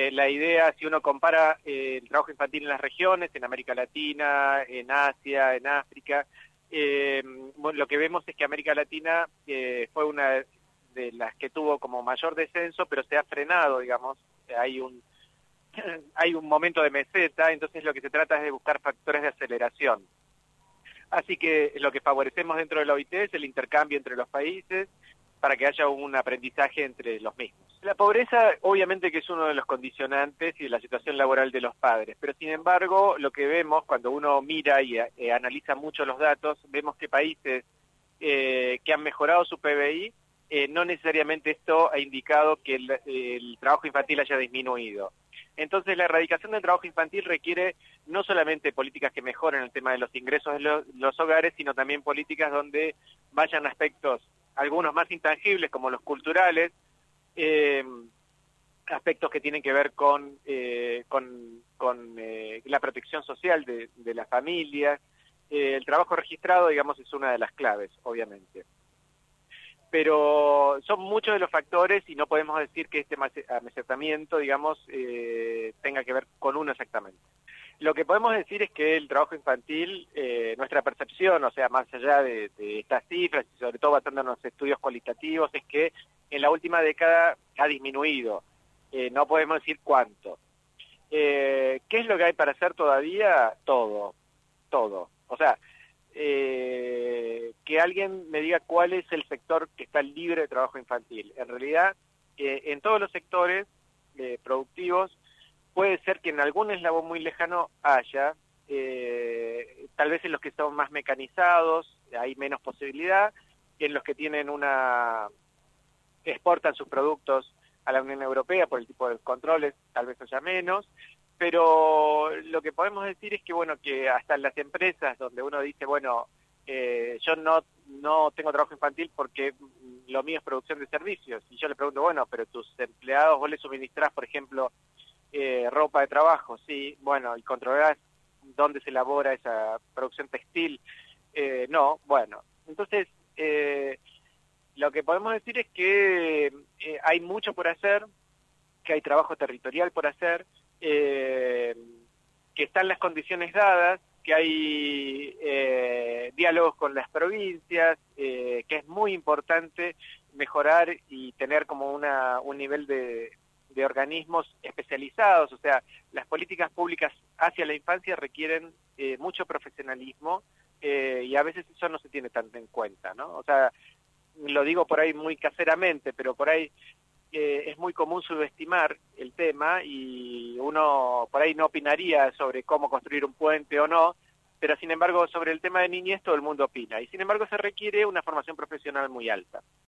la idea, si uno compara el trabajo infantil en las regiones, en América Latina, en Asia, en África, lo que vemos es que América Latina fue una de las que tuvo como mayor descenso, pero se ha frenado, digamos, hay un momento de meseta, entonces lo que se trata es de buscar factores de aceleración. Así que lo que favorecemos dentro de la OIT es el intercambio entre los países para que haya un aprendizaje entre los mismos. La pobreza obviamente que es uno de los condicionantes y de la situación laboral de los padres, pero sin embargo lo que vemos cuando uno mira y analiza mucho los datos, vemos que países que han mejorado su PBI, no necesariamente esto ha indicado que el trabajo infantil haya disminuido. Entonces la erradicación del trabajo infantil requiere no solamente políticas que mejoren el tema de los ingresos de los hogares, sino también políticas donde vayan aspectos, algunos más intangibles como los culturales, aspectos que tienen que ver con la protección social de las familias. El trabajo registrado, digamos, es una de las claves, obviamente. Pero son muchos de los factores y no podemos decir que este amesetamiento, digamos, tenga que ver con uno exactamente. Lo que podemos decir es que el trabajo infantil, nuestra percepción, o sea, más allá de estas cifras y sobre todo basándonos en estudios cualitativos, es que en la última década ha disminuido. No podemos decir cuánto. ¿Qué es lo que hay para hacer todavía? Todo. O sea, que alguien me diga cuál es el sector que está libre de trabajo infantil. En realidad, en todos los sectores productivos, puede ser que en algún eslabón muy lejano haya, tal vez en los que son más mecanizados, hay menos posibilidad, en los que tienen exportan sus productos a la Unión Europea por el tipo de controles, tal vez haya menos, pero lo que podemos decir es que, bueno, que hasta en las empresas donde uno dice, bueno, yo no tengo trabajo infantil porque lo mío es producción de servicios, y yo le pregunto, bueno, pero tus empleados, vos les suministrás, por ejemplo, ropa de trabajo, sí, bueno, y controlás dónde se elabora esa producción textil, no, bueno, entonces lo que podemos decir es que hay mucho por hacer, que hay trabajo territorial por hacer, que están las condiciones dadas, que hay diálogos con las provincias, que es muy importante mejorar y tener como un nivel de organismos especializados, o sea, las políticas públicas hacia la infancia requieren mucho profesionalismo y a veces eso no se tiene tanto en cuenta, ¿no? O sea, lo digo por ahí muy caseramente, pero por ahí es muy común subestimar el tema y uno por ahí no opinaría sobre cómo construir un puente o no, pero sin embargo sobre el tema de niñez todo el mundo opina y sin embargo se requiere una formación profesional muy alta.